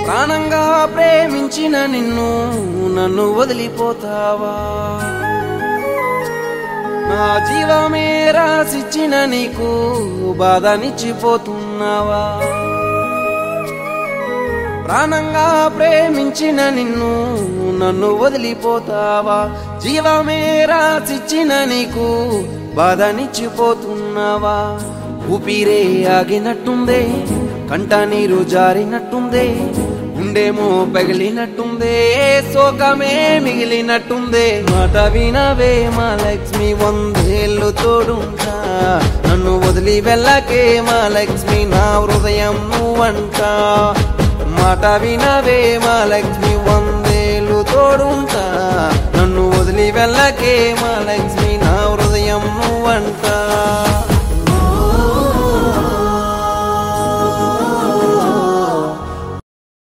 ప్రాణంగా ప్రేమించిన నిన్ను నన్ను వదిలిపోతావా నా జీవమే రాసిచ్చిన నీకు బాధనిచ్చిపోతున్నావా ప్రాణంగా ప్రేమించిన నిన్ను నన్ను వదిలిపోతావా జీవమే రాసిచ్చిన నీకు బాధనిచ్చిపోతున్నావా ఊపిరే ఆగినట్టుందే కంట నీరు జారినట్టుందే గుండేమో పగిలినట్టుందే శోకమే మిగిలినట్టుందే మాట వినవే మా లక్ష్మి వందేళ్ళు తోడుంటా నన్ను వదిలి వెళ్ళకే మా లక్ష్మి నా హృదయం నువ్వంట మాట వినవే మా లక్ష్మి వందేళ్ళు తోడుంటా నన్ను వదిలి వెళ్ళకే మా లక్ష్మి నా హృదయం నువ్వంట